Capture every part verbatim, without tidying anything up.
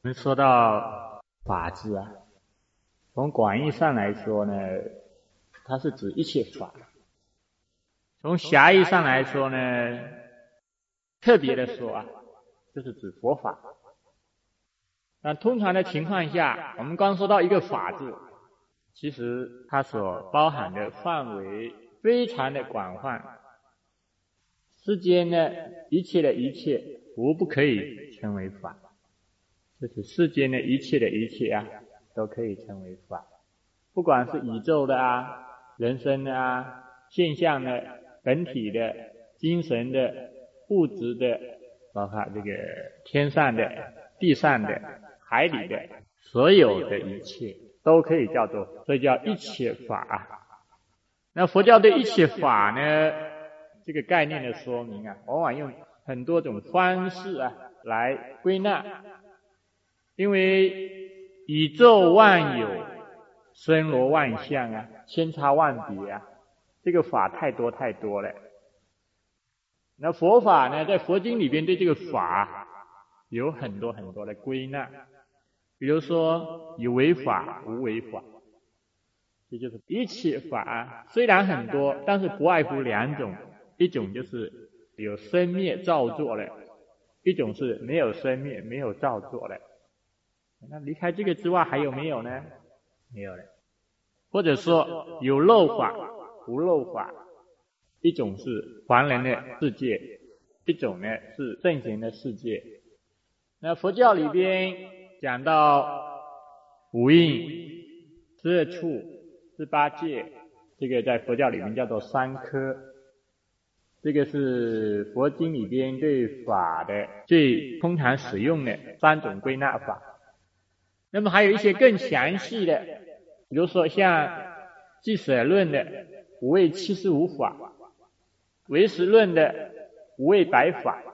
我们说到法治啊，从广义上来说呢，它是指一切法；从狭义上来说呢，特别的说啊，就是指佛法。那通常的情况下，我们刚说到一个法字，其实它所包含的范围非常的广泛。世间呢，一切的一切，无不可以称为法。就是世间的一切的一切啊，都可以称为法。不管是宇宙的啊、人生的啊、现象的、本体的、精神的、物质的，包括这个天上的、地上的、海里的，所有的一切都可以叫做，所以叫一切法。那佛教对一切法呢，这个概念的说明啊，往往用很多种方式啊来归纳。因为宇宙万有，森罗万象啊，千差万别啊，这个法太多太多了。那佛法呢，在佛经里边对这个法有很多很多的归纳，比如说有为法、无为法，也就是一切法虽然很多，但是不外乎两种，一种就是有生灭造作的，一种是没有生灭、没有造作的。那离开这个之外还有没有呢？没有了。或者说有漏法、无漏法，一种是凡人的世界，一种呢是圣贤的世界。那佛教里边讲到五蕴、十二处、十八界，这个在佛教里面叫做三科。这个是佛经里边对法的最通常使用的三种归纳法。那么还有一些更详细的，比如说像俱舍论的五位七十五法，唯识论的五位百法。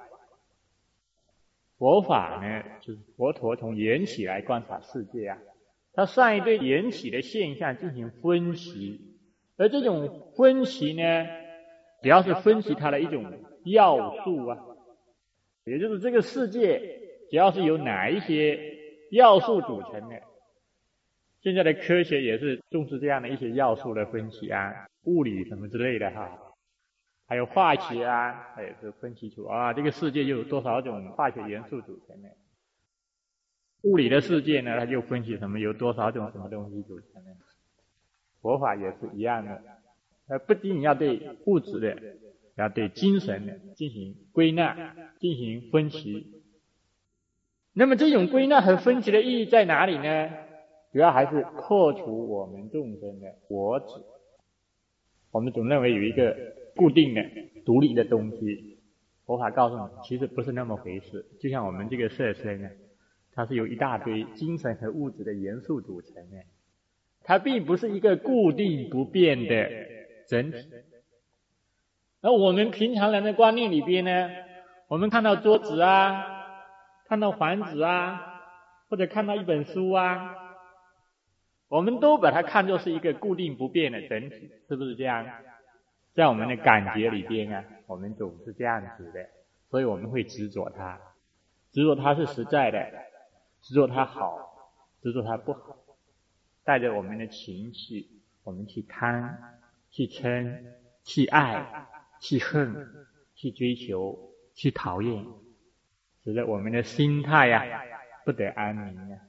佛法呢，就是佛陀从缘起来观察世界啊，他善于对缘起的现象进行分析，而这种分析呢，主要是分析它的一种要素啊，也就是这个世界主要是由哪一些要素组成的。现在的科学也是重视这样的一些要素的分析啊，物理什么之类的哈，还有化学啊，它也是分析出啊这个世界有多少种化学元素组成的。物理的世界呢，它就分析什么有多少种什么东西组成的。佛法也是一样的，呃，不仅仅要对物质的，要对精神的进行归纳、进行分析。那么这种归纳和分析的意义在哪里呢？主要还是破除我们众生的我执。我们总认为有一个固定的、独立的东西，佛法告诉你，其实不是那么回事。就像我们这个色身啊，它是由一大堆精神和物质的元素组成的，它并不是一个固定不变的整体。而我们平常人的观念里边呢，我们看到桌子啊，看到房子啊，或者看到一本书啊，我们都把它看作是一个固定不变的整体，是不是这样？在我们的感觉里边啊，我们总是这样子的，所以我们会执着它，执着它是实在的，执着它好，执着它不好，带着我们的情绪，我们去贪、去嗔、去爱、去恨、去追求、去讨厌，使得我们的心态呀、啊、不得安宁啊。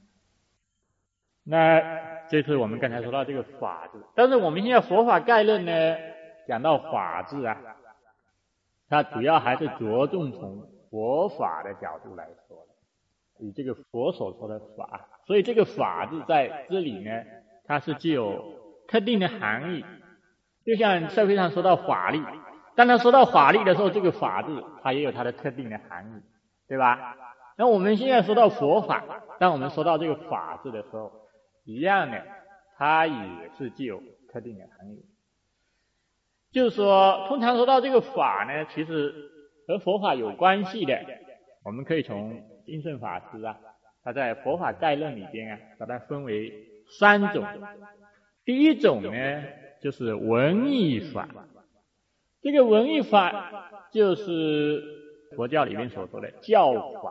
那这是我们刚才说到这个法字，但是我们现在佛法概论呢，讲到法字啊，它主要还是着重从佛法的角度来说的，以这个佛所说的法，所以这个法字在这里呢，它是具有特定的含义。就像社会上说到法律，当他说到法律的时候，这个法字它也有它的特定的含义，对吧？那我们现在说到佛法，当我们说到这个法字的时候，一样的，它也是具有特定的含义。就是说，通常说到这个法呢，其实和佛法有关系的，我们可以从印顺法师啊，他在佛法概论里边啊，把它分为三种。第一种呢，就是文义法。这个文义法就是佛教里面所说的教法。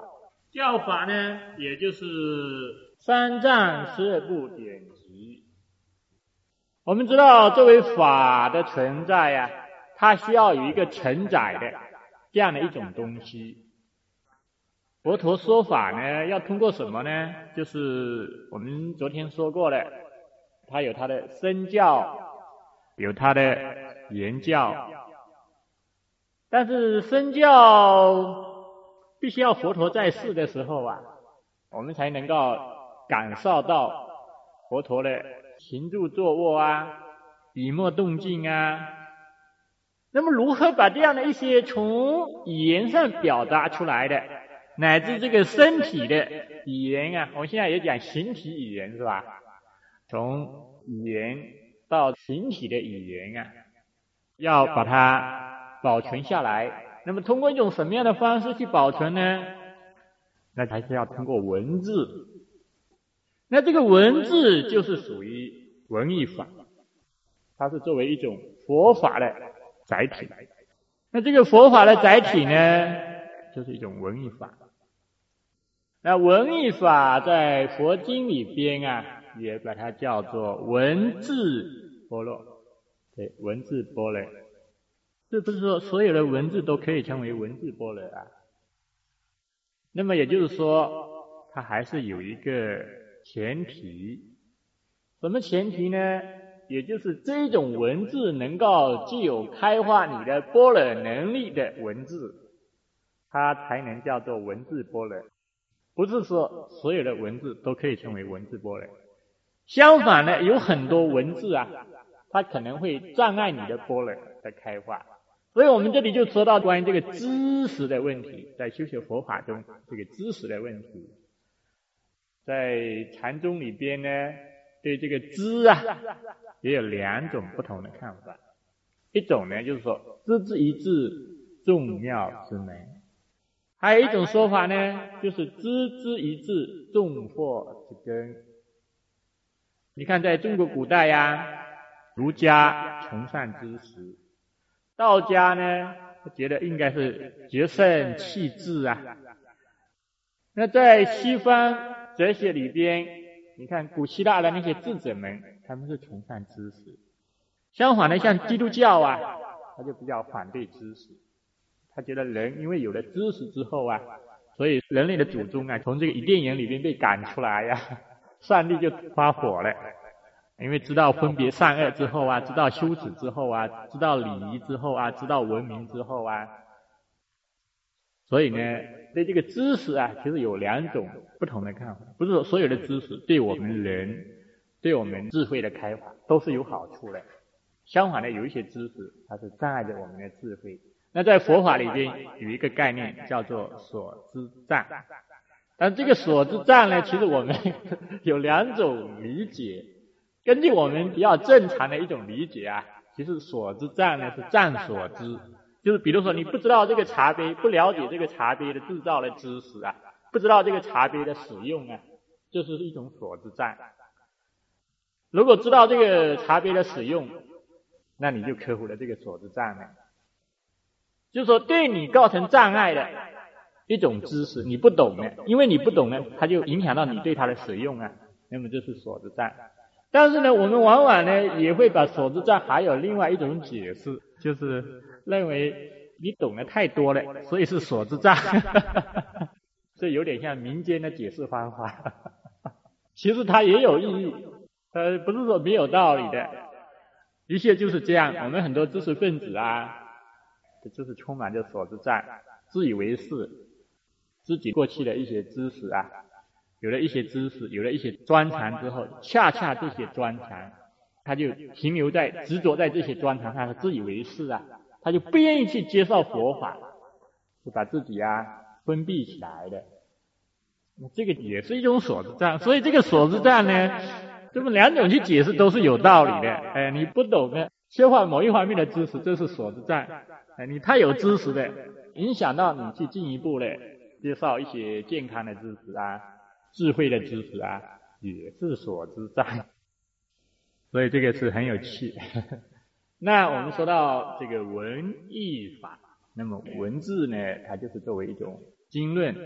教法呢，也就是三藏十二部典籍。我们知道，作为法的存在啊，它需要有一个承载的这样的一种东西。佛陀说法呢，要通过什么呢？就是我们昨天说过的，它有它的身教，有它的言教。但是身教必须要佛陀在世的时候啊，我们才能够感受到佛陀的行住坐卧啊，笔墨动静啊。那么如何把这样的一些从语言上表达出来的，乃至这个身体的语言啊，我们现在也讲形体语言是吧？从语言到形体的语言啊，要把它保存下来。那么通过一种什么样的方式去保存呢？那还是要通过文字。那这个文字就是属于文艺法，它是作为一种佛法的载体。那这个佛法的载体呢，就是一种文艺法。那文艺法在佛经里边啊，也把它叫做文字般若。对，文字般若。这不是说所有的文字都可以称为文字般若啊。那么也就是说，它还是有一个前提。什么前提呢？也就是这种文字能够具有开发你的般若能力的文字，它才能叫做文字般若。不是说所有的文字都可以称为文字般若。相反呢，有很多文字啊，它可能会障碍你的般若的开发。所以我们这里就说到关于这个知识的问题，在修学佛法中，这个知识的问题，在禅宗里边呢，对这个知啊，也有两种不同的看法。一种呢，就是说知之一智，众妙之门；还有一种说法呢，就是知之一智，众惑之根。你看，在中国古代呀、啊，儒家崇尚知识。道家呢，觉得应该是决胜弃智啊。那在西方哲学里边，你看古希腊的那些智者们，他们是崇尚知识。相反的，像基督教啊，他就比较反对知识。他觉得人因为有了知识之后啊，所以人类的祖宗啊，从这个伊甸园里边被赶出来呀、啊，上帝就发火了。因为知道分别善恶之后啊，知道羞耻之后啊，知道礼仪之后啊，知道文明之后啊，所以呢，对这个知识啊，其实有两种不同的看法。不是说所有的知识对我们人、对我们智慧的开发都是有好处的。相反的，有一些知识它是障碍着我们的智慧。那在佛法里边有一个概念叫做所知障，但这个所知障呢，其实我们有两种理解。根据我们比较正常的一种理解啊，其实所知障呢是障所知，就是比如说你不知道这个茶杯，不了解这个茶杯的制造的知识啊，不知道这个茶杯的使用啊，这是一种所知障。如果知道这个茶杯的使用，那你就克服了这个所知障了。就是说对你造成障碍的一种知识，你不懂的，因为你不懂呢，它就影响到你对它的使用啊，那么这是所知障。但是呢，我们往往呢也会把所知障还有另外一种解释，就是认为你懂得太多了，所以是所知障。这有点像民间的解释方法。其实它也有意义，呃，不是说没有道理的。的确就是这样，我们很多知识分子啊，就是充满着所知障，自以为是，自己过去的一些知识啊。有了一些知识，有了一些专长之后，恰恰这些专长，他就停留在执着在这些专长上，自以为是啊，他就不愿意去接受佛法，就把自己啊封闭起来的。这个也是一种所知障，所以这个所知障呢，这么两种去解释都是有道理的。哎，你不懂的，缺乏某一方面的知识，这是所知障；哎，你太有知识的，影响到你去进一步的介绍一些健康的知识啊。智慧的知识啊，也是所知障，所以这个是很有趣。那我们说到这个文艺法，那么文字呢，它就是作为一种经论，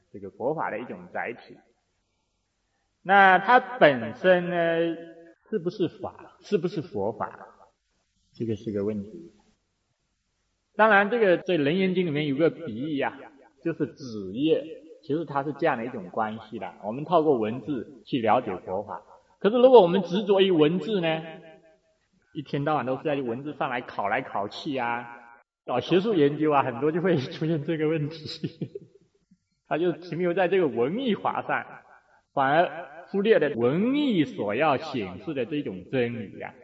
这个佛法的一种载体。那它本身呢，是不是法？是不是佛法？这个是个问题。当然，这个在《楞严经》里面有个比喻啊，就是纸业，其实它是这样的一种关系的。我们透过文字去了解佛法，可是如果我们执着于文字呢，一天到晚都是在文字上来考来考去啊，搞学术研究啊，很多就会出现这个问题。他就停留在这个文艺法上，反而忽略了文艺所要显示的这种真理啊。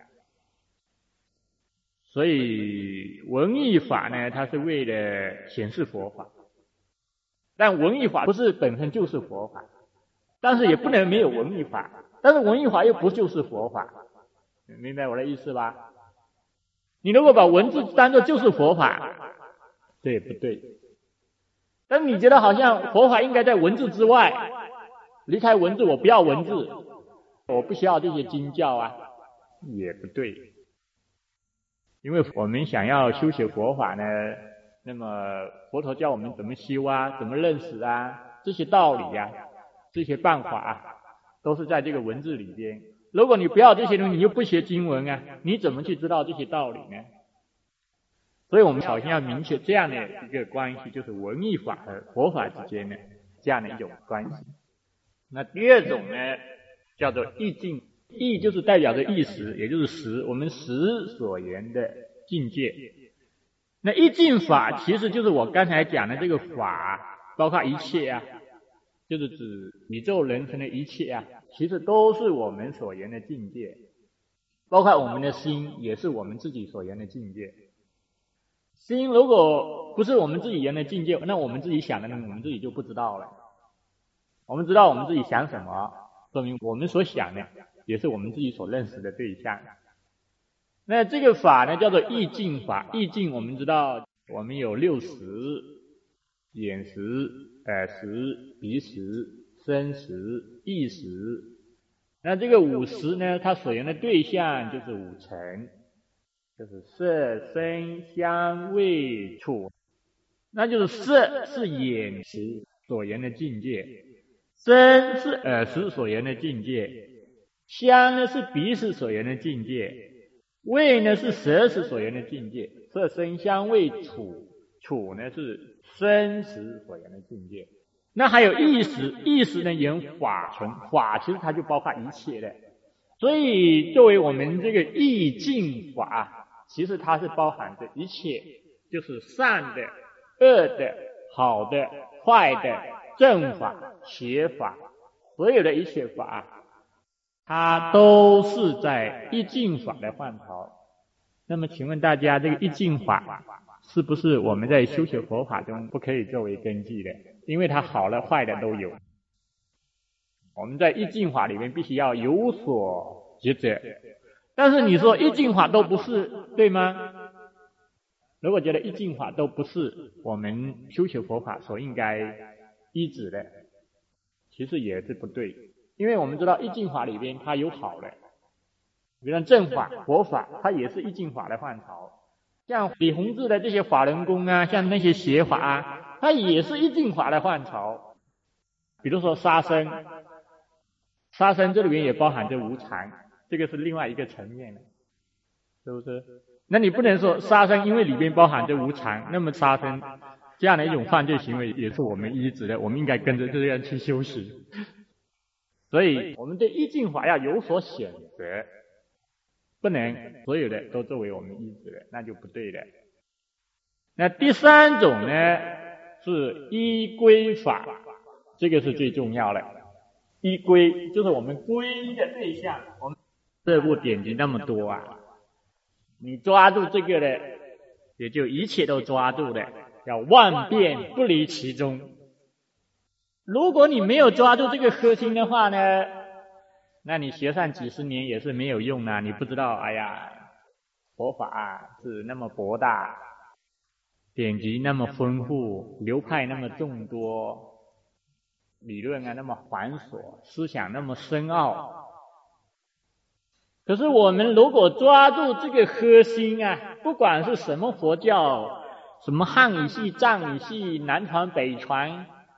所以文艺法呢，它是为了显示佛法，但文艺法不是本身就是佛法，但是也不能没有文艺法，但是文艺法又不就是佛法，明白我的意思吧？你如果把文字当作就是佛法，这也不对。但是你觉得好像佛法应该在文字之外，离开文字，我不要文字，我不需要这些经教啊，也不对。因为我们想要修学佛法呢，那么佛陀教我们怎么修啊，怎么认识啊，这些道理啊，这些办法啊，都是在这个文字里边。如果你不要这些东西，你又不学经文啊，你怎么去知道这些道理呢？所以我们首先要明确这样的一个关系，就是文艺法和佛法之间的这样的一种关系。那第二种呢，叫做意境。意就是代表着意识，也就是识，我们识所言的境界。那意境法其实就是我刚才讲的这个法，包括一切啊，就是指宇宙人生的一切啊，其实都是我们所言的境界，包括我们的心也是我们自己所言的境界。心如果不是我们自己言的境界，那我们自己想的呢，我们自己就不知道了。我们知道我们自己想什么，说明我们所想的也是我们自己所认识的对象。那这个法呢，叫做意境法。意境我们知道，我们有六识：眼识、耳识、鼻识、身识、意识。那这个五识呢，它所言的对象就是五尘，就是色、声、香、味、触。那就是色是眼识所言的境界，声是耳识所言的境界，香呢是鼻识所言的境界，味呢是舌识所言的境界，色声香味触，触呢是身识所言的境界。那还有意识，意识呢言法存，法其实它就包括一切的。所以作为我们这个意境法，其实它是包含着一切，就是善的、恶的、好的、坏的、正法、邪法，所有的一切法，它都是在意境法的范畴。那么请问大家，这个意境法是不是我们在修学佛法中不可以作为根据的？因为它好的坏的都有。我们在意境法里面必须要有所抉择。但是你说意境法都不是，对吗？如果觉得意境法都不是我们修学佛法所应该依止的，其实也是不对。因为我们知道意境法里边它有好的，比如正法、佛法，它也是意境法的范畴。像李洪志的这些法轮功啊，像那些邪法啊，它也是意境法的范畴。比如说杀生，杀生这里面也包含着无常，这个是另外一个层面的，是不是？那你不能说杀生因为里边包含着无常，那么杀生这样的一种犯罪行为也是我们依止的，我们应该跟着这样去修行。所以我们对意境法要有所选择，不能所有的都作为我们依止的，那就不对的。那第三种呢是依归法，这个是最重要的。依归就是我们皈依的对象。我们这部典籍那么多啊，你抓住这个的，也就一切都抓住的，要万变不离其宗。如果你没有抓住这个核心的话呢，那你学上几十年也是没有用啊。你不知道，哎呀，佛法是那么博大，典籍那么丰富，流派那么众多，理论啊那么繁琐，思想那么深奥。可是我们如果抓住这个核心啊，不管是什么佛教，什么汉语系、藏语系，南传北传，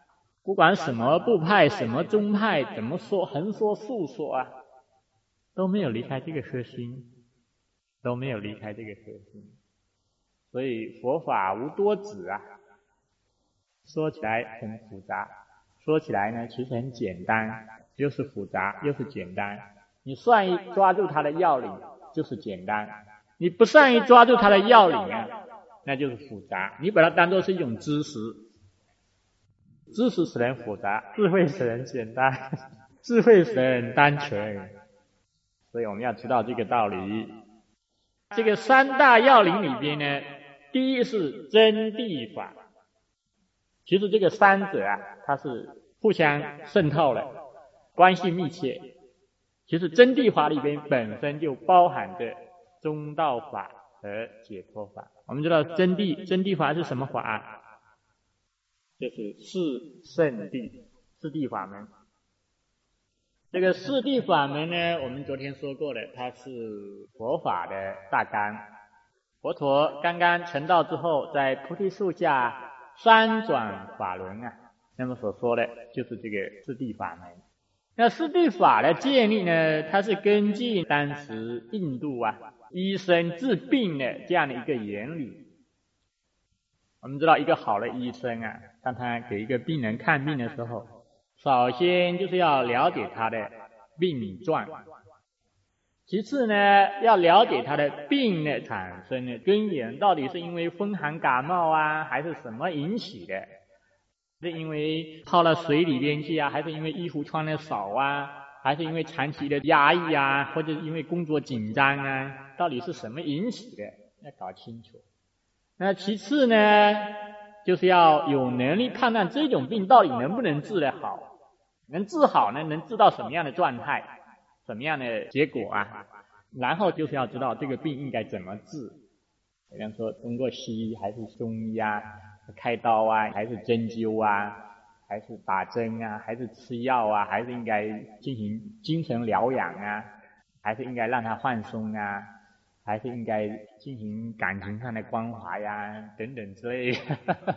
不管什么部派、什么宗派，怎么说横说竖说啊，都没有离开这个核心，都没有离开这个核心。所以佛法无多子啊，说起来很复杂，说起来呢其实很简单，又是复杂又是简单。你善于抓住它的要领就是简单，你不善于抓住它的要领啊，那就是复杂。你把它当作是一种知识，知识使人复杂，智慧使人简单，智慧使人单纯。所以我们要知道这个道理。这个三大要领里边呢，第一是真谛法。其实这个三者啊，它是互相渗透的，关系密切。其实真谛法里边本身就包含着中道法和解脱法。我们知道真谛真谛法是什么法啊？就是四圣谛，四谛法门。这个四谛法门呢，我们昨天说过了，它是佛法的大纲。佛陀刚刚成道之后，在菩提树下三转法轮啊，那么所说的就是这个四谛法门。那四谛法的建立呢，它是根据当时印度啊医生治病的这样的一个原理。我们知道一个好的医生啊，当他给一个病人看病的时候，首先就是要了解他的病状，其次呢要了解他的病的产生的根源，到底是因为风寒感冒啊，还是什么引起的？是因为泡到水里边去啊，还是因为衣服穿的少啊，还是因为长期的压抑啊，或者因为工作紧张啊，到底是什么引起的？要搞清楚。那其次呢，就是要有能力判断这种病到底能不能治得好，能治好呢，能治到什么样的状态，什么样的结果啊？然后就是要知道这个病应该怎么治，比方说通过西医还是中医啊，开刀啊，还是针灸啊，还是打针啊，还是吃药啊，还是应该进行精神疗养啊，还是应该让他放松啊，还是应该进行感情上的关怀呀，等等之类的。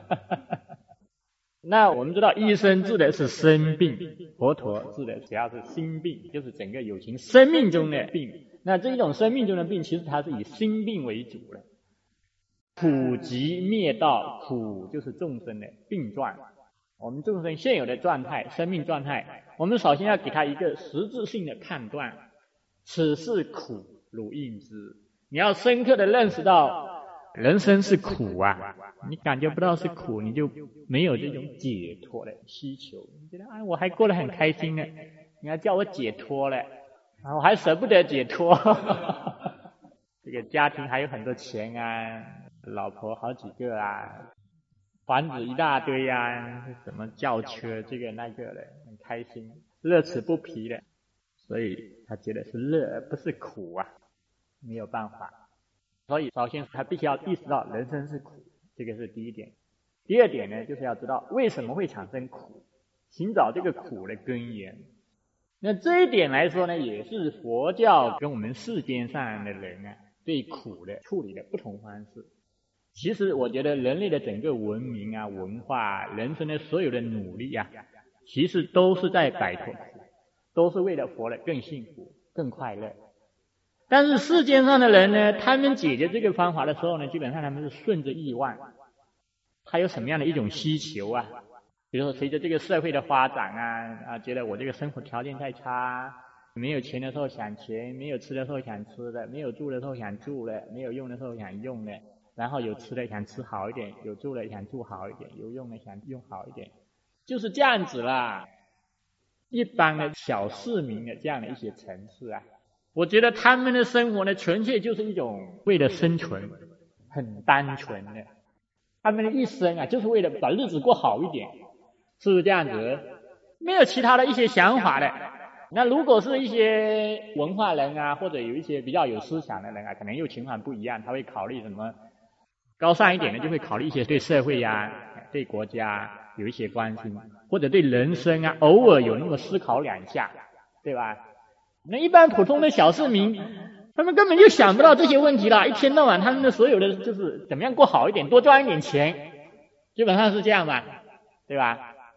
那我们知道医生治的是生病，佛陀治的主要是心病，就是整个有情生命中的病。那这一种生命中的病，其实它是以心病为主的。苦集灭道，苦就是众生的病状。我们众生现有的状态，生命状态，我们首先要给他一个实质性的判断，此是苦，汝应知。你要深刻的认识到人生是苦啊，你感觉不到是苦，你就没有这种解脱的需求。你觉得啊，我还过得很开心呢，你要叫我解脱了，啊，我还舍不得解脱。这个家庭还有很多钱啊，老婆好几个啊，房子一大堆啊，什么轿车这个那个的，很开心，乐此不疲的。所以他觉得是乐而不是苦啊，没有办法。所以首先他必须要意识到人生是苦，这个是第一点。第二点呢，就是要知道为什么会产生苦，寻找这个苦的根源。那这一点来说呢，也是佛教跟我们世间上的人啊对苦的处理的不同方式。其实我觉得人类的整个文明啊、文化、人生的所有的努力啊，其实都是在摆脱苦，都是为了活得更幸福、更快乐。但是世间上的人呢，他们解决这个方法的时候呢，基本上他们是顺着欲望，他有什么样的一种需求啊？比如说随着这个社会的发展啊，啊，觉得我这个生活条件太差，没有钱的时候想钱，没有吃的时候想吃的，没有住的时候想住的，没有用的时候想用的，然后有吃的想吃好一点，有住的想住好一点，有用的想用好一点，就是这样子啦。一般的小市民的这样的一些层次啊，我觉得他们的生活呢，纯粹就是一种为了生存，很单纯的。他们的一生啊，就是为了把日子过好一点，是不是这样子？没有其他的一些想法的。那如果是一些文化人啊，或者有一些比较有思想的人啊，可能又情况不一样，他会考虑什么高尚一点的，就会考虑一些对社会啊、对国家有一些关心，或者对人生啊，偶尔有那么思考两下，对吧？那一般普通的小市民，他们根本就想不到这些问题啦，一天到晚他们的所有的就是怎么样过好一点，多赚一点钱，基本上是这样吧，对吧？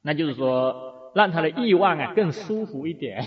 那就是说让他的欲望啊更舒服一点。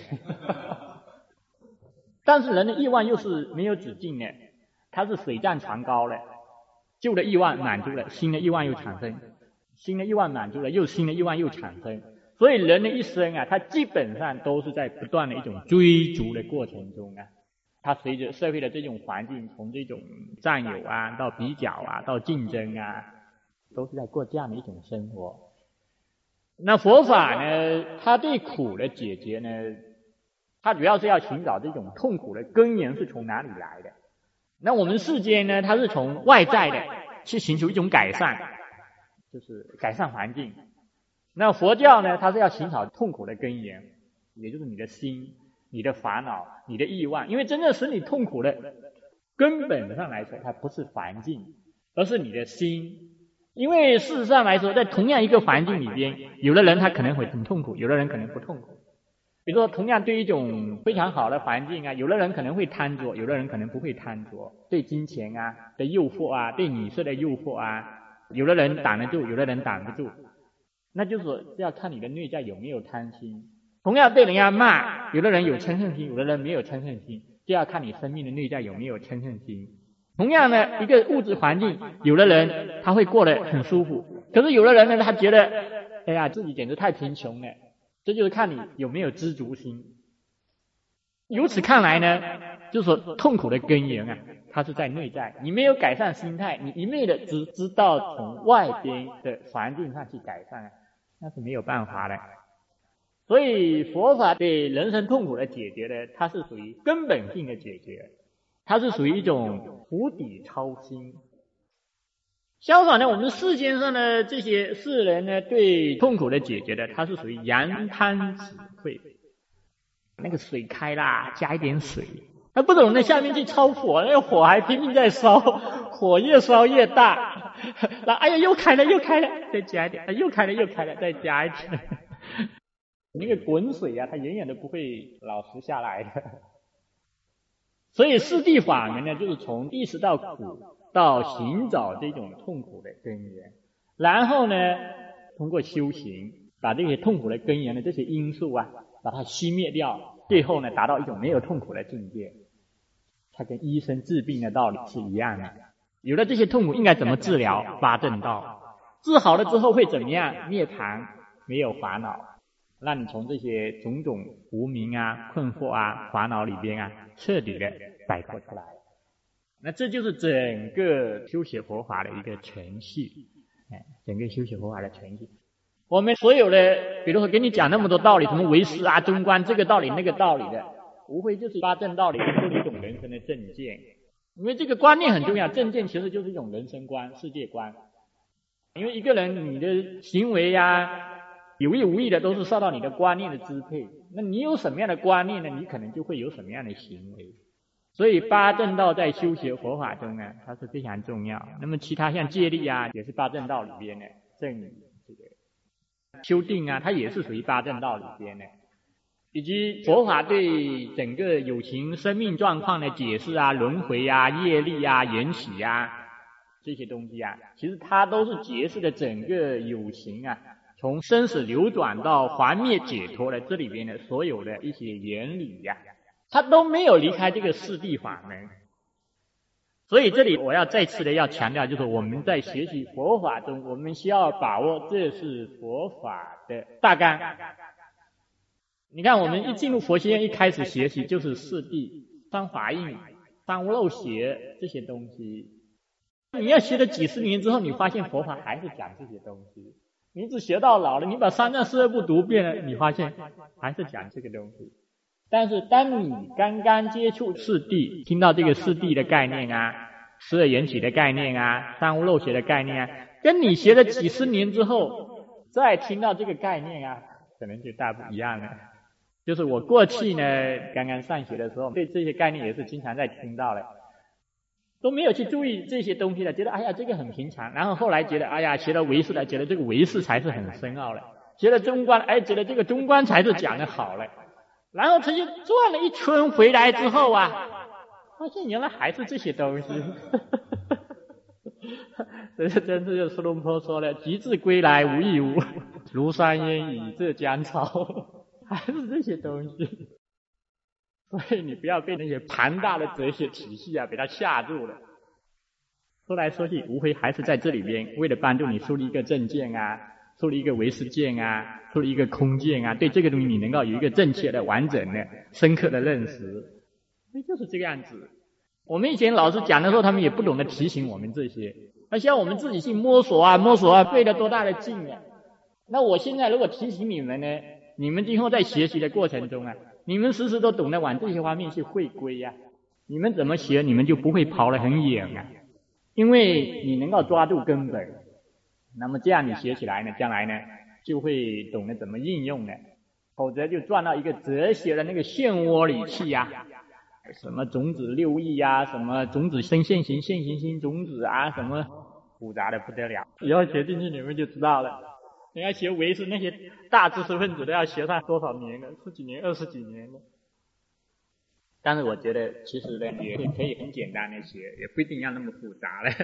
但是人的欲望又是没有止境的，它是水涨船高的，旧的欲望满足了，新的欲望又产生，新的欲望满足了，又新的欲望又产生。所以人的一生啊，他基本上都是在不断的一种追逐的过程中啊，他随着社会的这种环境，从这种占有啊到比较啊到竞争啊，都是在过这样的一种生活。那佛法呢，它对苦的解决呢，它主要是要寻找这种痛苦的根源是从哪里来的。那我们世间呢，它是从外在的去寻求一种改善，就是改善环境。那佛教呢，它是要寻找痛苦的根源，也就是你的心、你的烦恼、你的欲望。因为真正使你痛苦的根本上来说，它不是环境，而是你的心。因为事实上来说，在同样一个环境里边，有的人他可能会很痛苦，有的人可能不痛苦。比如说同样对一种非常好的环境啊，有的人可能会贪着，有的人可能不会贪着。对金钱啊的诱惑啊，对女色的诱惑啊，有的人挡得住，有的人挡不住。那就是要看你的内在有没有贪心。同样被人家骂，有的人有嗔恨心，有的人没有嗔恨心，就要看你生命的内在有没有嗔恨心。同样的一个物质环境，有的人他会过得很舒服，可是有的人呢，他觉得哎呀自己简直太贫穷了。这就是看你有没有知足心。由此看来呢，就是说痛苦的根源啊，它是在内在。你没有改善心态，你一味的只知道从外边的环境上去改善，那是没有办法的。所以佛法对人生痛苦的解决呢，它是属于根本性的解决，它是属于一种釜底抽薪。相反呢，我们世间上的这些世人呢，对痛苦的解决的，它是属于扬汤止沸。那个水开啦，加一点水，他不懂得下面去抽火，那个火还拼命在烧，火越烧越大。那哎呀，又开了又开了，再加一点，又开了又开了，再加一点。那个滚水啊，它永远都不会老实下来的。所以四谛法门呢，就是从意识到苦到寻找这种痛苦的根源，然后呢，通过修行把这些痛苦的根源的这些因素啊，把它熄灭掉，最后呢，达到一种没有痛苦的境界。它跟医生治病的道理是一样的。有了这些痛苦应该怎么治疗？八正道。治好了之后会怎么样？涅槃，没有烦恼，让你从这些种种无明啊、困惑啊、烦恼里边啊，彻底的摆脱出来。那这就是整个修学佛法的一个程序，哎，整个修学佛法的程序。我们所有的，比如说给你讲那么多道理，什么唯识啊、中观这个道理那个道理的，无非就是八正道理，就是一种人生的正见。因为这个观念很重要，正见其实就是一种人生观、世界观。因为一个人你的行为呀，有意无意的都是受到你的观念的支配。那你有什么样的观念呢？你可能就会有什么样的行为。所以八正道在修学佛法中呢，它是非常重要。那么其他像戒律啊，也是八正道里边的正理，这个修定啊，它也是属于八正道里边的。以及佛法对整个有情生命状况的解释啊、轮回啊、业力啊、缘起啊这些东西啊，其实它都是解释的整个有情啊，从生死流转到还灭解脱的这里边的所有的一些原理呀、啊，它都没有离开这个四谛法门。所以这里我要再次的要强调，就是我们在学习佛法中，我们需要把握这是佛法的大纲。你看我们一进入佛学院，一开始学习就是四谛、三法印、三无漏学这些东西。你要学了几十年之后，你发现佛法还是讲这些东西。你一直学到老了，你把三藏十二部读遍了，你发现还是讲这个东西。但是当你刚刚接触四谛，听到这个四谛的概念啊，十二缘起的概念啊，三无漏学的概念啊，跟你学了几十年之后再听到这个概念啊，可能就大不一样了。就是我过去呢，刚刚上学的时候，对这些概念也是经常在听到的，都没有去注意这些东西的，觉得哎呀这个很平常。然后后来觉得哎呀学了唯识了，觉得这个唯识才是很深奥的，学了中观，哎觉得这个中观才是讲的好嘞。然后他就转了一圈回来之后啊，发现原来还是这些东西。这是真是就苏东坡说的，极致归来无一物。 庐山烟雨浙江潮，还是这些东西。所以你不要被那些庞大的哲学体系啊被它吓住了。说来说去，无非还是在这里边，为了帮助你树立一个正见啊，树立一个唯识见啊，树立一个空见啊，对这个东西你能够有一个正确的、完整的、深刻的认识，所以就是这个样子。我们以前老师讲的时候，他们也不懂得提醒我们这些，那像我们自己去摸索啊摸索啊，费了多大的劲啊！那我现在如果提醒你们呢，你们今后在学习的过程中啊，你们时时都懂得往这些方面去回归呀、啊，你们怎么学，你们就不会跑得很远啊，因为你能够抓住根本，那么这样你学起来呢，将来呢就会懂得怎么应用了，否则就转到一个哲学的那个漩涡里去呀、啊。什么种子六义呀、啊，什么种子生现行，现行心种子啊，什么复杂的不得了。以后学进去你们就知道了。你要学唯识，那些大知识分子都要学上多少年了，十几年、二十几年了。但是我觉得其实呢，也可以很简单的学，也不一定要那么复杂了。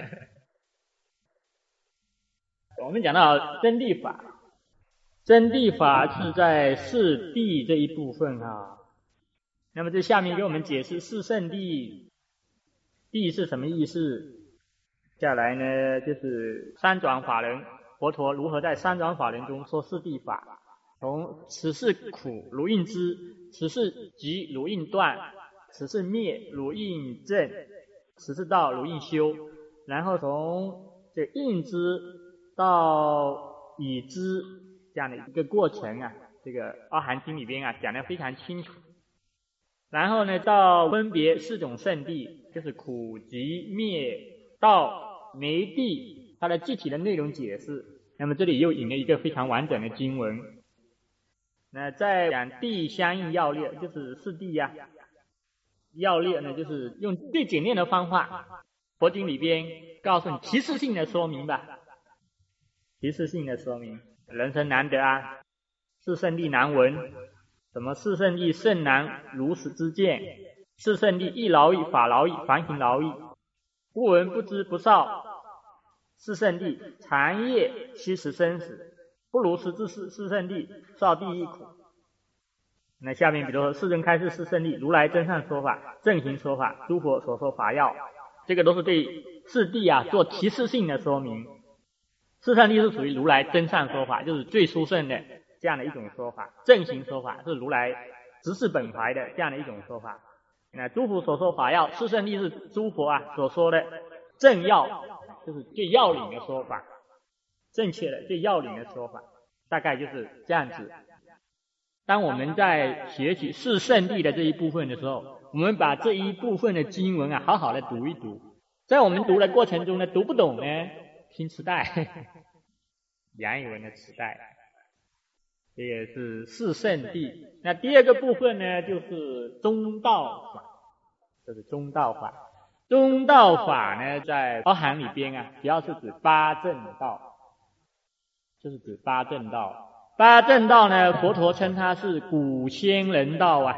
我们讲到真谛法，真谛法是在四谛这一部分啊。那么这下面给我们解释四圣谛，谛是什么意思？下来呢，就是三转法轮，佛陀如何在三转法轮中说四谛法，从此是苦如应知，此是集如应断，此是灭如应证，此是道如应修，然后从这应知到已知这样的一个过程啊，这个阿含经里边啊讲得非常清楚。然后呢，到分别四种圣谛，就是苦集灭道没谛，它的具体的内容解释。那么这里又引了一个非常完整的经文。那再讲谛相应要略，就是四谛呀、啊。要略呢，就是用最简练的方法，佛经里边告诉你提示性的说明吧，提示性的说明，人生难得啊，四圣谛难闻。什么四圣谛甚难如实之见，四圣谛义劳役法劳役凡行劳役，不闻不知不绍，四圣谛长夜七十生死，不如实之四四圣谛少地狱苦。那下面比如说世尊开示四圣谛，如来真善说法，正行说法，诸佛所说法要，这个都是对四谛啊做提示性的说明。四圣谛是属于如来真善说法，就是最殊胜的这样的一种说法，正行说法是如来直视本怀的这样的一种说法。那诸佛所说法要，四圣谛是诸佛啊所说的正要，就是最要领的说法，正确的最要领的说法，大概就是这样子。当我们在学习四圣谛的这一部分的时候，我们把这一部分的经文啊好好的读一读，在我们读的过程中呢，读不懂呢听磁带，杨语文的磁带，这个是四圣谛。那第二个部分呢，就是中道法，这是中道法。中道法呢，在包含里边啊，主要是指八正道，就是指八正道。八正道呢，佛陀称它是古仙人道啊。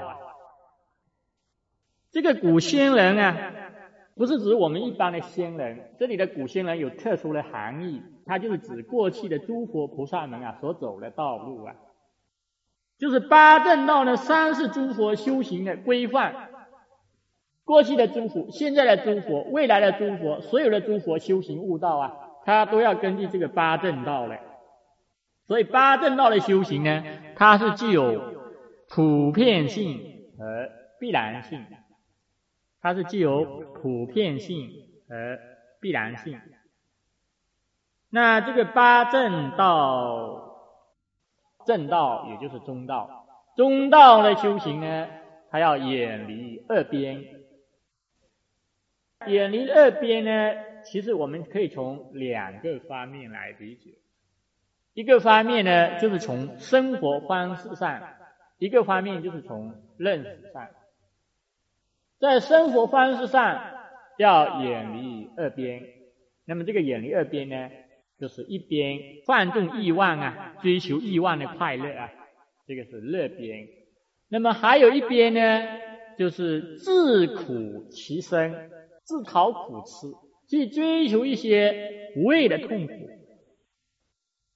这个古仙人啊，不是指我们一般的仙人，这里的古仙人有特殊的含义，它就是指过去的诸佛菩萨们啊所走的道路啊。就是八正道呢，三是诸佛修行的规范。过去的诸佛、现在的诸佛、未来的诸佛，所有的诸佛修行悟道啊，它都要根据这个八正道的。所以八正道的修行呢，它是具有普遍性和必然性，它是具有普遍性和必然性。那这个八正道，正道也就是中道，中道的修行呢，它要远离二边。远离二边呢，其实我们可以从两个方面来理解。一个方面呢，就是从生活方式上；一个方面就是从认识上。在生活方式上要远离二边，那么这个远离二边呢，就是一边放纵欲望啊，追求欲望的快乐啊，这个是乐边。那么还有一边呢，就是自苦其身，自讨苦吃，去追求一些无谓的痛苦。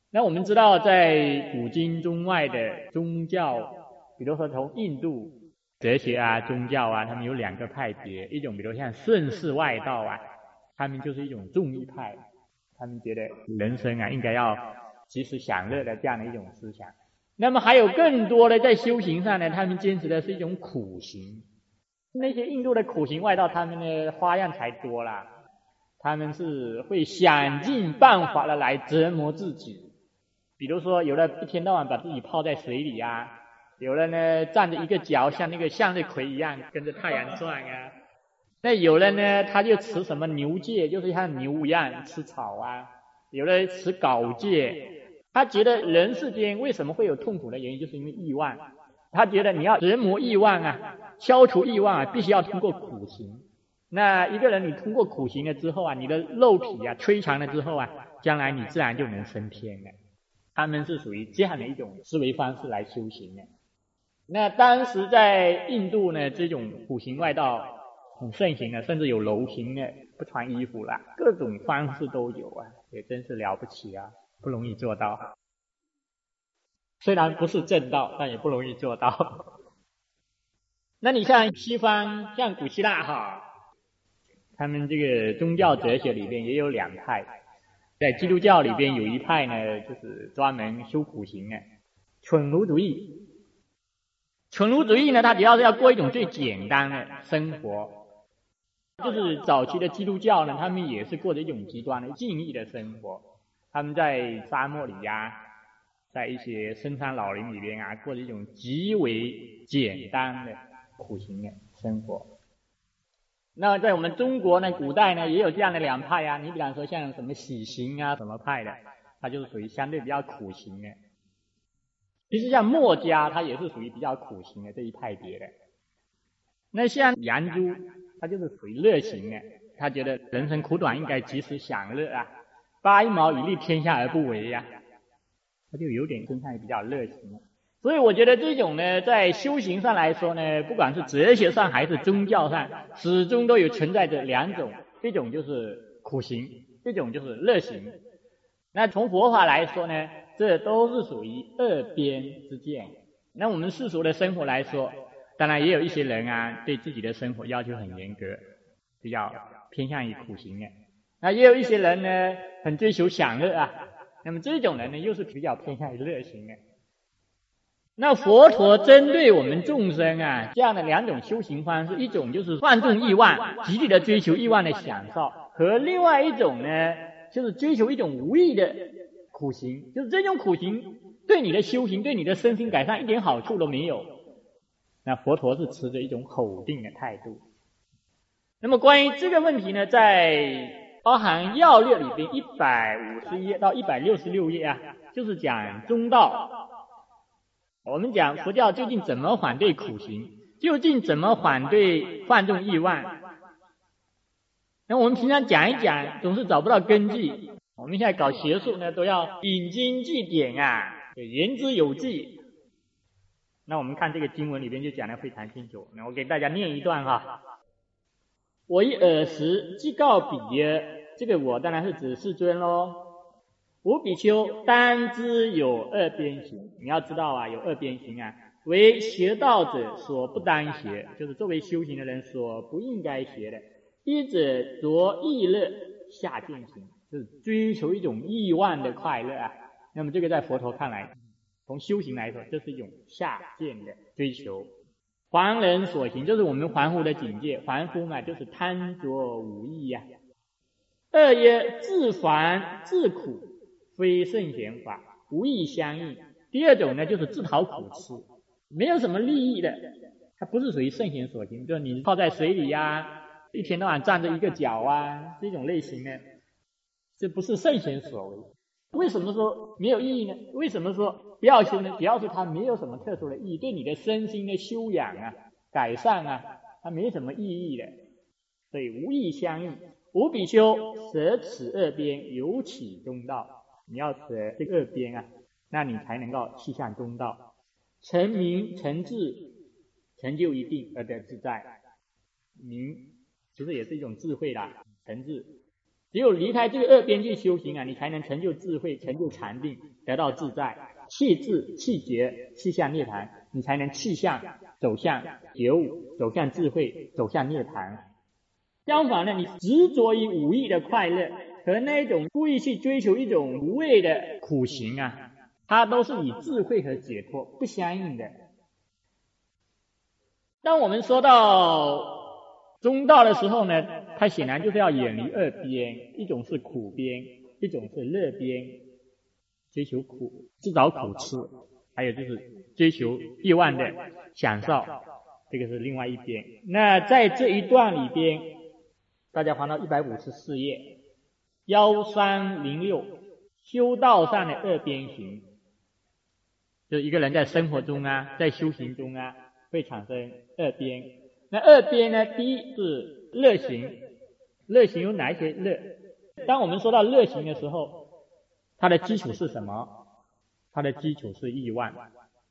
那我们知道，在古今中外的宗教，比如说从印度哲学啊、宗教啊，他们有两个派别，一种比如像顺世外道啊，他们就是一种重义派，他们觉得人生啊应该要及时享乐的这样的一种思想。那么还有更多的在修行上呢，他们坚持的是一种苦行。那些印度的苦行外道，他们的花样才多啦，他们是会想尽办法的来折磨自己。比如说，有的一天到晚把自己泡在水里啊，有的呢站着一个脚像那个向日葵一样跟着太阳转啊，那有的呢他就持什么牛戒，就是像牛一样吃草啊，有的持槁戒。他觉得人世间为什么会有痛苦的原因，就是因为欲望。他觉得你要折磨欲望啊，消除欲望啊，必须要通过苦行。那一个人你通过苦行了之后啊，你的肉体啊摧残了之后啊，将来你自然就能升天了。他们是属于这样的一种思维方式来修行的。那当时在印度呢，这种苦行外道很盛行的，甚至有柔行的，不穿衣服啦，各种方式都有啊，也真是了不起啊，不容易做到。虽然不是正道，但也不容易做到。那你像西方，像古希腊哈，他们这个宗教哲学里边也有两派。在基督教里边有一派呢，就是专门修苦行的蠢儒主义。蠢儒主义呢，它主要是要过一种最简单的生活，就是早期的基督教呢，他们也是过着一种极端的静谧的生活。他们在沙漠里呀、啊，在一些深山老林里边啊，过着一种极为简单的苦行的生活。那在我们中国呢，古代呢也有这样的两派啊，你比方说像什么喜行啊什么派的，它就是属于相对比较苦行的。其实像墨家，它也是属于比较苦行的这一派别的。那像杨朱，他就是属于乐行的，他觉得人生苦短，应该及时享乐啊，拔一毛以利天下而不为呀、啊，他就有点偏向于比较乐行的。所以我觉得这种呢，在修行上来说呢，不管是哲学上还是宗教上，始终都有存在着两种，一种就是苦行，一种就是乐行。那从佛法来说呢，这都是属于二边之见。那我们世俗的生活来说，当然也有一些人啊，对自己的生活要求很严格，比较偏向于苦行的。那也有一些人呢，很追求享乐啊，那么这种人呢，又是比较偏向于乐行的。那佛陀针对我们众生啊，这样的两种修行方式，一种就是放纵欲望，极力的追求欲望的享受，和另外一种呢，就是追求一种无益的苦行，就是这种苦行对你的修行、对你的身心改善一点好处都没有。那佛陀是持着一种否定的态度。那么关于这个问题呢，在包含要略里边一百五十页到一百六十六页啊，就是讲中道。我们讲佛教究竟怎么反对苦行，究竟怎么反对放纵欲望。那我们平常讲一讲，总是找不到根据。我们现在搞学术呢，都要引经据典啊，言之有据。那我们看这个经文里边就讲得非常清楚。那我给大家念一段哈。我以尔时即告彼曰，这个我当然是指世尊咯。吾比丘当知有二边行，你要知道啊，有二边行啊，为学道者所不当学，就是作为修行的人所不应该学的。一者着意乐下贱行，就是追求一种欲望的快乐啊。那么这个在佛陀看来，从修行来说，这是一种下贱的追求。凡人所行，就是我们凡夫的境界，凡夫嘛，就是贪着无益呀、啊。二曰自烦自苦，非圣贤法，无益相应。第二种呢，就是自讨苦吃，没有什么利益的，它不是属于圣贤所行，就是你泡在水里呀、啊，一天到晚站着一个脚啊，这种类型呢，这不是圣贤所为。为什么说没有意义呢？为什么说不要修呢？主要是它没有什么特殊的意义，对你的身心的修养啊、改善啊，它没什么意义的，所以无益相应。吾比丘舍此二边，由起中道。你要舍这个二边啊，那你才能够去向中道，成名成智，成就一定而得自在。名其实也是一种智慧啦，成智只有离开这个二边去修行啊，你才能成就智慧，成就禅定，得到自在，气智、气觉、气向涅槃，你才能气向走向觉悟，走向智慧，走向涅槃。相反呢，你执着于五欲的快乐和那一种故意去追求一种无谓的苦行啊，它都是与智慧和解脱不相应的。当我们说到中道的时候呢，它显然就是要远离二边，一种是苦边，一种是乐边，追求苦，自找苦吃，还有就是追求欲望的享受，这个是另外一边。那在这一段里边，大家翻到一百五十四页，一三零六，修道上的二边行，就是一个人在生活中啊，在修行中啊，会产生二边。那二边呢，第一是乐行，乐行有哪一些乐？当我们说到乐行的时候，它的基础是什么？它的基础是欲望。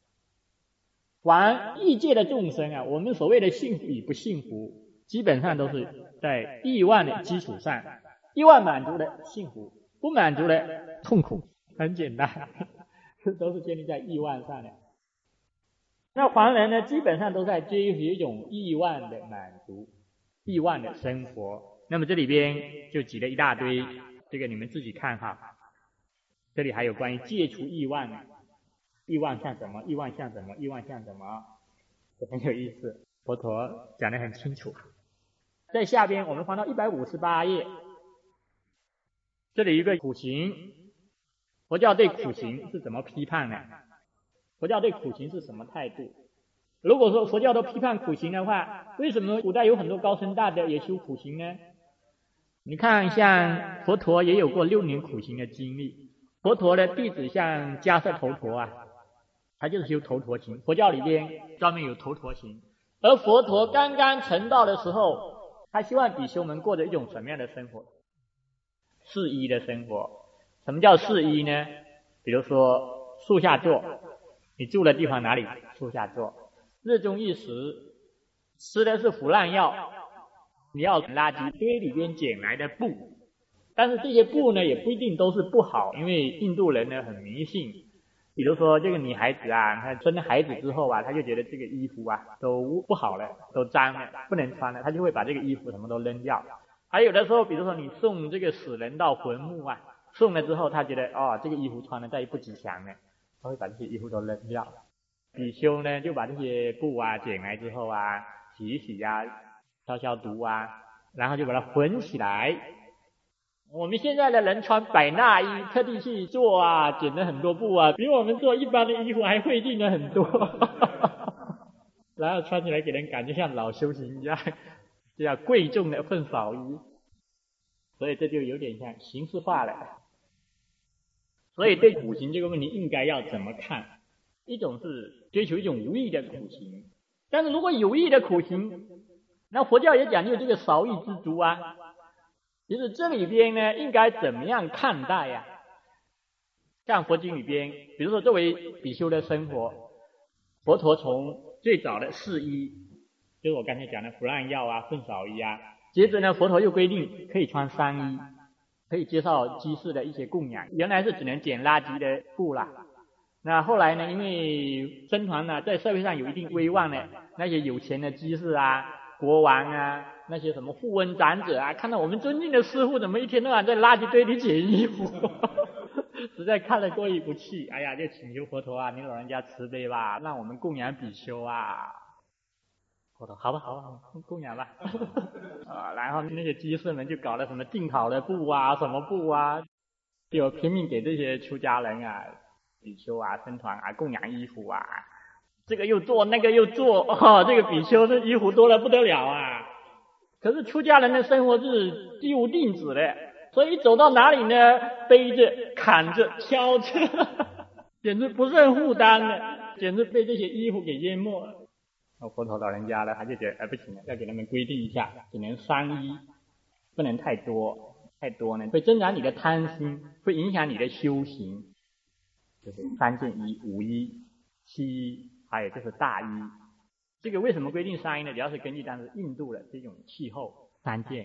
凡欲界的众生啊，我们所谓的幸福与不幸福，基本上都是在欲望的基础上，欲望满足的幸福，不满足的痛苦，很简单，都是建立在欲望上的。那凡人呢，基本上都在追求一种欲望的满足，欲望的生活。那么这里边就举了一大堆，这个你们自己看哈。这里还有关于戒除欲望的，欲望像什么？欲望像什么？欲望像什么？这很有意思，佛陀讲得很清楚。在下边我们翻到一百五十八页，这里有一个苦行，佛教对苦行是怎么批判的？佛教对苦行是什么态度？如果说佛教都批判苦行的话，为什么古代有很多高僧大德也修苦行呢？你看像佛陀也有过六年苦行的经历，佛陀的弟子像迦叶头陀啊，他就是修头陀行，佛教里边专门有头陀行。而佛陀刚刚成道的时候，他希望比丘们过着一种什么样的生活？适依的生活。什么叫适依呢？比如说树下坐，你住的地方哪里？树下坐。日中一食，吃的是腐烂药，你要垃圾堆里边捡来的布。但是这些布呢，也不一定都是不好，因为印度人呢很迷信。比如说这个女孩子啊，她生了孩子之后啊，她就觉得这个衣服啊都不好了，都脏了，不能穿了，她就会把这个衣服什么都扔掉。还有的时候，比如说你送这个死人到坟墓啊，送了之后，她觉得哦这个衣服穿的再也不吉祥了，她会把这些衣服都扔掉。比丘呢就把这些布啊捡来之后啊，洗一洗啊，消消毒啊，然后就把它混起来。我们现在的人穿百衲衣，特地去做啊，捡了很多布啊，比我们做一般的衣服还费劲了很多。然后穿起来给人感觉像老修行一样，这样贵重的粪扫衣，所以这就有点像形式化了。所以对苦行这个问题应该要怎么看？一种是追求一种无益的苦行，但是如果有益的苦行，那佛教也讲究这个少欲知足啊。其实这里边呢，应该怎么样看待呀、啊？像佛经里边，比如说作为比丘的生活，佛陀从最早的四衣，就是我刚才讲的腐烂药啊、粪扫衣啊，接着呢，佛陀又规定可以穿三衣，可以接受居士的一些供养。原来是只能捡垃圾的布啦，那后来呢，因为僧团呢在社会上有一定威望的那些有钱的居士啊、国王啊，那些什么富翁长者啊，看到我们尊敬的师父怎么一天到晚在垃圾堆里捡衣服，实在看得过意不去，哎呀，就请求佛陀啊，你老人家慈悲吧，让我们供养比丘啊。佛陀，好吧，好吧，好吧，供养吧。啊，然后那些居士们就搞了什么订好的布啊，什么布啊，就拼命给这些出家人啊、比丘啊、僧团啊供养衣服啊。这个又做，那个又做，哦，这个比丘这衣服多得不得了啊！可是出家人的生活是居无定止的，所以走到哪里呢，背着、砍着、敲着，简直不胜负担的，简直被这些衣服给淹没了。佛陀老人家呢，他就觉得，哎，不行了，要给他们规定一下，只能三衣，不能太多，太多呢会增长你的贪心，会影响你的修行。就是三件衣、五衣、七衣。还有就是大衣，这个为什么规定三衣呢？主要是根据当时印度的这种气候，三件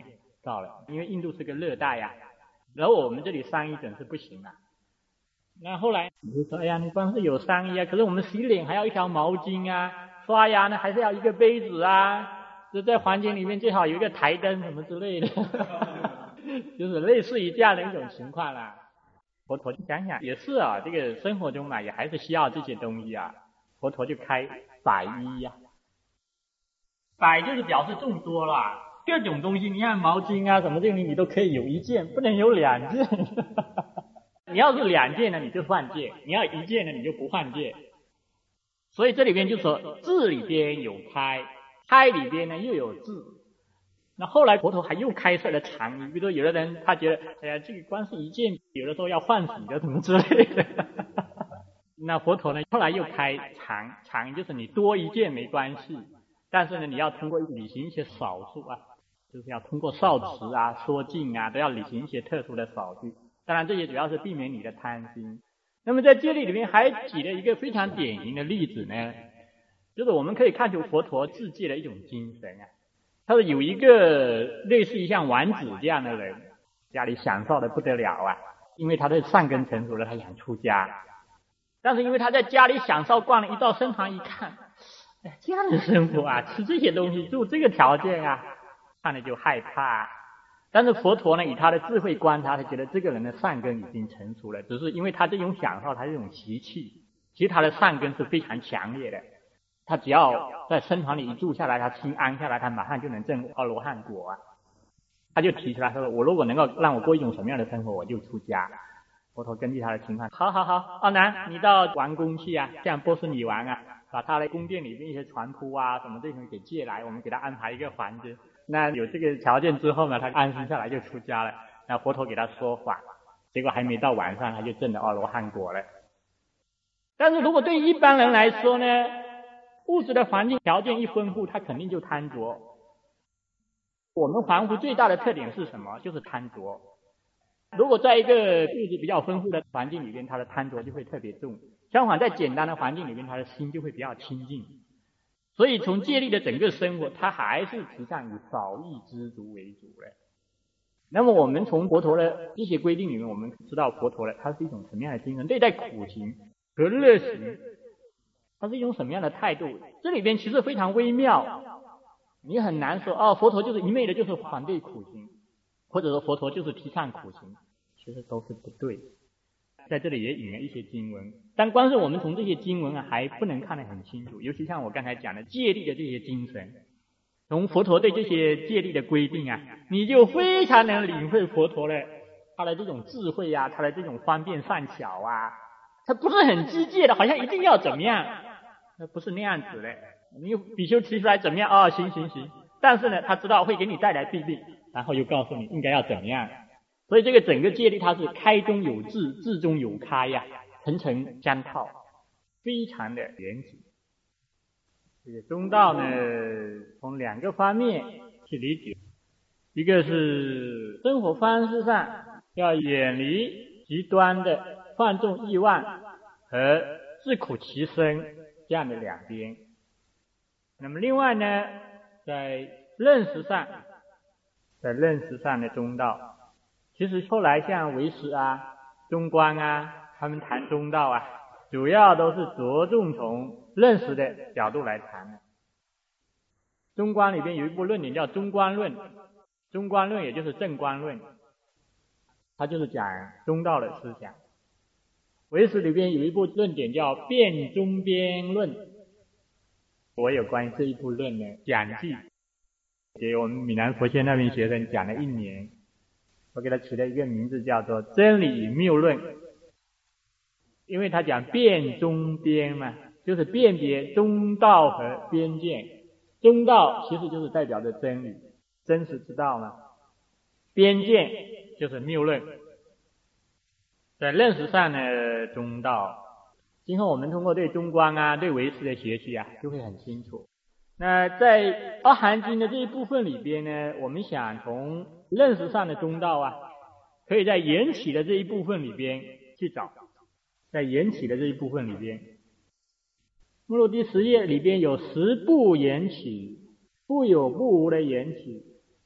到了，因为印度是个热带呀、啊，然后我们这里上衣整是不行啊。那后来你就说，哎呀，你光是有上衣啊，可是我们洗脸还要一条毛巾啊，刷牙呢还是要一个杯子啊，就在房间里面最好有一个台灯什么之类的，就是类似于这样的一种情况啦。佛陀想想也是啊，这个生活中嘛也还是需要这些东西啊，佛陀就开百衣呀、啊，百就是表示众多啦，各种东西，你看毛巾啊什么这个你都可以有一件，不能有两件。你要是两件呢，你就犯戒；你要一件呢，你就不犯戒。所以这里边就说智里边有开，开里边呢又有智。那后来佛陀还又开设了常衣，比如说有的人他觉得，哎呀，这个光是一件，有的时候要换洗的什么之类的。那佛陀呢，后来又开常，常就是你多一件没关系，但是呢，你要通过履行一些少数啊，就是要通过少持啊、说净啊，都要履行一些特殊的少数。当然这些主要是避免你的贪心。那么在戒律里面还举了一个非常典型的例子呢，就是我们可以看出佛陀自戒的一种精神啊。他是有一个类似于像王子这样的人，家里享受的不得了啊，因为他的善根成熟了，他想出家。但是因为他在家里享受惯了，一到僧堂一看，哎，这样的生活啊，吃这些东西，住这个条件啊，看了就害怕。但是佛陀呢，以他的智慧观察，他觉得这个人的善根已经成熟了，只是因为他这种享受，他这种习气，其实他的善根是非常强烈的。他只要在僧堂里一住下来，他心安下来，他马上就能证阿罗汉果啊。他就提出来说，我如果能够让我过一种什么样的生活，我就出家。佛陀根据他的情况，好好好，阿难，你到王宫去啊，像波斯女王啊，把他的宫殿里面一些床铺啊什么这些给借来，我们给他安排一个房子。那有这个条件之后呢，他安心下来就出家了。那佛陀给他说法，结果还没到晚上，他就证了阿罗汉果了。但是如果对一般人来说呢，物质的环境条件一丰富，他肯定就贪着。我们凡夫最大的特点是什么？就是贪着。如果在一个物质比较丰富的环境里边，他的贪着就会特别重。相反，在简单的环境里边，他的心就会比较清净。所以从戒律的整个生活，他还是提倡以少欲知足为主的。那么我们从佛陀的这些规定里面，我们知道佛陀的他是一种什么样的精神，对待苦行和乐行，它是一种什么样的态度？这里边其实非常微妙，你很难说哦，佛陀就是一昧的就是反对苦行，或者说佛陀就是提倡苦行，其实都是不对。在这里也引了一些经文，但光是我们从这些经文啊还不能看得很清楚，尤其像我刚才讲的戒律的这些精神，从佛陀对这些戒律的规定啊，你就非常能领会佛陀的他的这种智慧啊，他的这种方便善巧啊，他不是很机械的，好像一定要怎么样，那不是那样子的。你比丘提出来怎么样哦，行行行，但是呢，他知道会给你带来弊病，然后又告诉你应该要怎么样。所以这个整个戒律它是开中有智，智中有开呀、啊，层层相套，非常的严谨。这个中道呢，从两个方面去理解，一个是生活方式上要远离极端的放纵欲望和自苦其身这样的两边。那么另外呢，在认识上，在认识上的中道。其实后来像唯识啊、中观啊，他们谈中道啊，主要都是着重从认识的角度来谈的。中观里边有一部论点叫中观论，中观论也就是正观论，它就是讲中道的思想。唯识里边有一部论点叫辩中边论，我有关于这一部论呢讲记，给我们闽南佛学那边学生讲了一年。我给他取了一个名字叫做真理谬论，因为他讲辨中边嘛，就是辨别中道和边界。中道其实就是代表着真理，真实之道嘛，边界就是谬论。在认识上呢，中道，今后我们通过对中观啊、对唯识的学习啊，就会很清楚。那在阿含经的这一部分里边呢，我们想从认识上的中道啊，可以在缘起的这一部分里边去找，在缘起的这一部分里边，目录第十页里边有十部缘起，不有不无的缘起，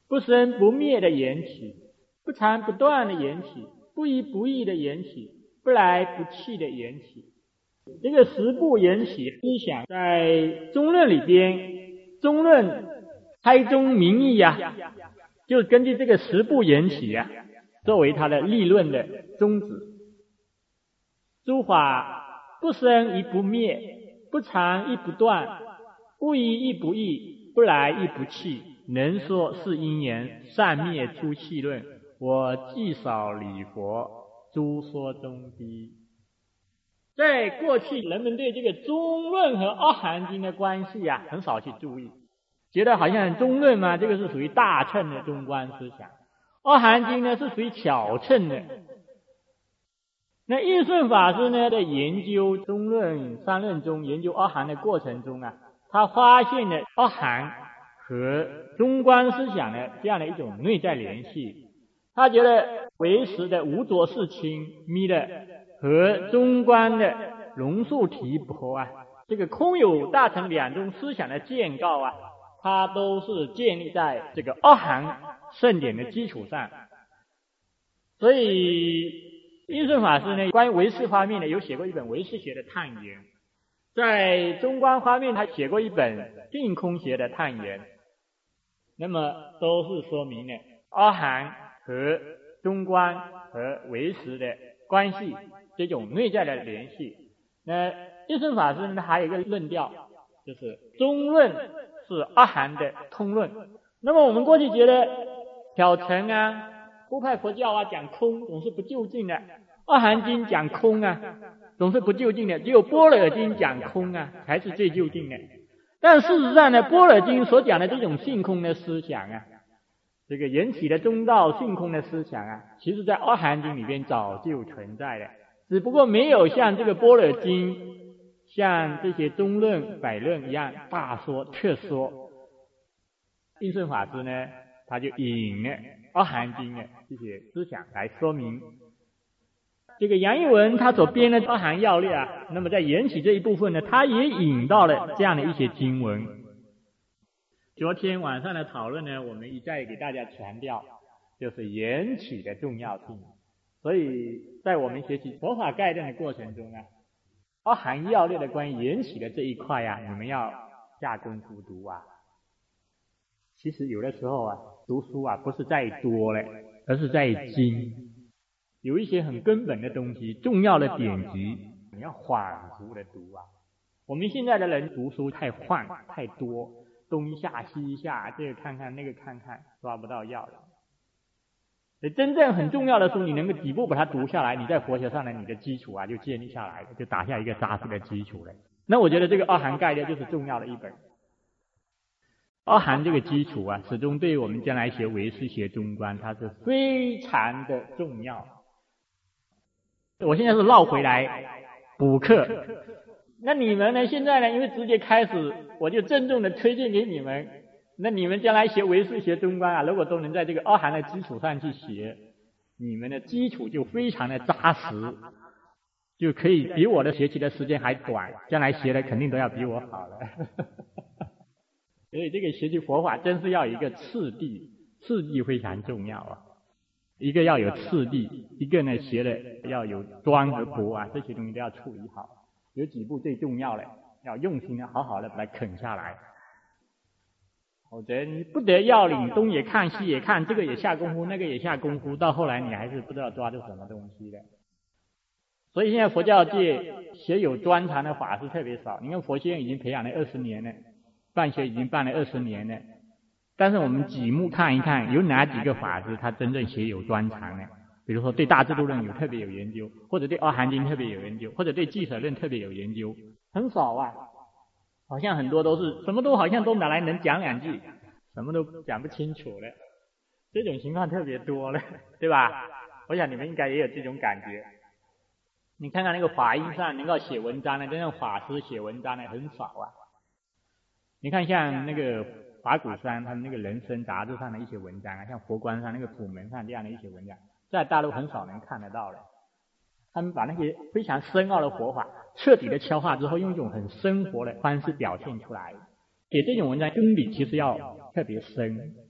不生不灭的缘起，不长不断的缘起，不依不异的缘起，不来不去的缘起。这个十部缘起思想在中论里边，中论开宗明义啊，就根据这个十部缘起啊，作为它的立论的宗旨。诸法不生亦不灭，不长亦不断，不依亦不异，不来亦不去。能说是因缘，善灭出气论。我既少礼佛，诸说中低。在过去，人们对这个中论和阿含经的关系啊，很少去注意，觉得好像中论嘛，这个是属于大乘的中观思想，阿含经呢是属于小乘的。那印顺法师呢，在研究中论、三论中研究阿含的过程中啊，他发现了阿含和中观思想的这样的一种内在联系。他觉得唯识的无着世亲密的和中观的龙树提婆啊，这个空有大乘两宗思想的建构啊，它都是建立在这个阿含圣典的基础上。所以印顺法师呢，关于唯识方面呢，有写过一本唯识学的探研，在中观方面他写过一本净空学的探研，那么都是说明了阿含和中观和唯识的关系，这种内在的联系。那印顺法师呢，还有一个论调，就是中论是阿含的通论。那么我们过去觉得小乘啊、部派佛教啊讲空总是不究竟的，阿含经讲空啊总是不究竟的，只有般若经讲空啊才是最究竟的。但事实上呢，般若经所讲的这种性空的思想啊，这个缘起的中道性空的思想啊，其实在阿含经里边早就存在了，只不过没有像这个般若经、像这些中论、百论一样大说特说。印顺法师呢，他就引了阿含经的这些思想来说明。这个杨一文他所编的阿含要略啊，那么在缘起这一部分呢，他也引到了这样的一些经文。昨天晚上的讨论呢，我们一再给大家强调，就是缘起的重要性。所以在我们学习佛法概论的过程中啊，阿含要略的关于缘起的这一块啊，你们要下功夫读啊。其实有的时候啊，读书啊不是在多了，而是在精。有一些很根本的东西，重要的典籍，你要反复的读啊。我们现在的人读书太换太多，东一下西一下，这个看看那个看看，抓不到要领。所以真正很重要的书，你能够几步把它读下来，你在佛学上的你的基础啊就建立下来了，就打下一个扎实的基础了。那我觉得这个阿含概略就是重要的一本。阿含这个基础啊，始终对于我们将来学唯识学中观，它是非常的重要。我现在是绕回来补课，那你们呢？现在呢？因为直接开始，我就郑重的推荐给你们。那你们将来学唯识学中观啊，如果都能在这个阿含的基础上去学，你们的基础就非常的扎实，就可以比我的学习的时间还短，将来学的肯定都要比我好了。所以这个学习佛法真是要有一个次第，次第非常重要啊。一个要有次第，一个呢学的要有专和博啊，这些东西都要处理好。有几步最重要的，要用心的好好的把它啃下来。否则你不得要领，东也看西也看，这个也下功夫，那个也下功夫，到后来你还是不知道抓住什么东西的。所以现在佛教界学有专长的法师特别少。你看佛学院已经培养了二十年了，办学已经办了二十年了，但是我们几目看一看，有哪几个法师他真正学有专长呢？比如说对大智度论有特别有研究，或者对阿含经特别有研究，或者对俱舍论特别有研究，很少啊。好像很多都是什么都好像都拿来能讲两句，什么都讲不清楚了，这种情况特别多了，对吧？我想你们应该也有这种感觉。你看看那个法音上能够写文章的，真正法师写文章的很少啊。你看像那个法鼓山他们那个人生杂志上的一些文章啊，像佛光山那个普门上这样的一些文章，在大陆很少能看得到的。他们把那些非常深奥的佛法彻底的消化之后，用一种很生活的方式表现出来。写这种文章功底其实要特别深，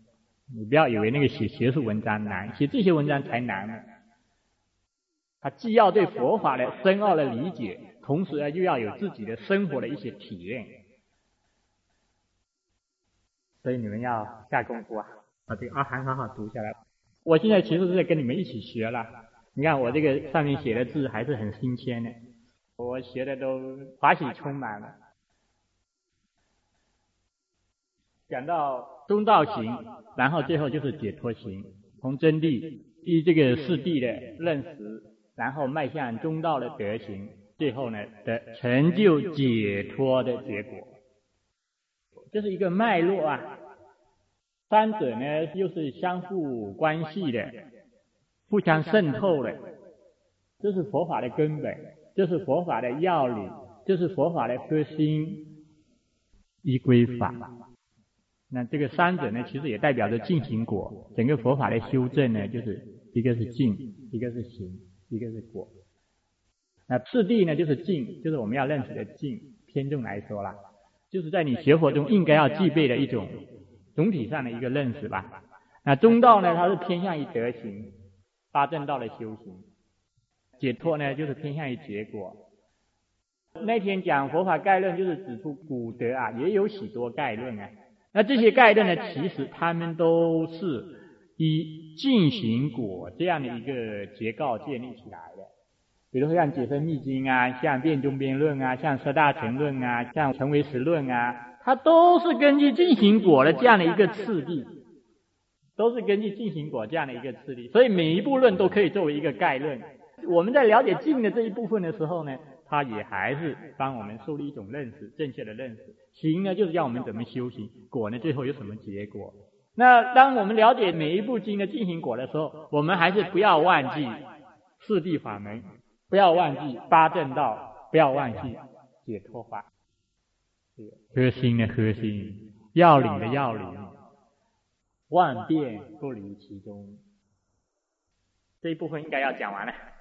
你不要以为那个写学术文章难，写这些文章才难呢。他既要对佛法的深奥的理解，同时呢又要有自己的生活的一些体验，所以你们要下功夫啊，把这个阿含好好读下来。我现在其实是在跟你们一起学了，你看我这个上面写的字还是很新鲜的，我学的都法喜充满了。讲到中道行，然后最后就是解脱行，从真谛依这个四谛的认识，然后迈向中道的德行，最后呢的成就解脱的结果，这是一个脉络啊。三者呢又是相互关系的，互相渗透的，这是佛法的根本，这是佛法的要理，这是佛法的核心依归法。那这个三者呢，其实也代表着进行果。整个佛法的修正呢，就是一个是进，一个是行，一个是果。那次第呢，就是进，就是我们要认识的进。偏重来说啦，就是在你学佛中应该要具备的一种总体上的一个认识吧。那中道呢，它是偏向于德行，八正道的修行。解脱呢，就是偏向于结果。那天讲佛法概论，就是指出古德啊，也有许多概论啊。那这些概论呢，其实他们都是以进行果这样的一个结构建立起来的。比如说像解深密经啊，像辩中辩论啊，像十大乘论啊，像成唯识论啊，它都是根据进行果的这样的一个次第，都是根据进行果这样的一个次第，所以每一部论都可以作为一个概论。我们在了解进的这一部分的时候呢，它也还是帮我们树立一种认识，正确的认识。行呢，就是教我们怎么修行；果呢，最后有什么结果。那当我们了解每一部经的进行果的时候，我们还是不要忘记四谛法门，不要忘记八正道，不要忘记解脱法。核心的核心，要领的要领，万变不离其中。这一部分应该要讲完了。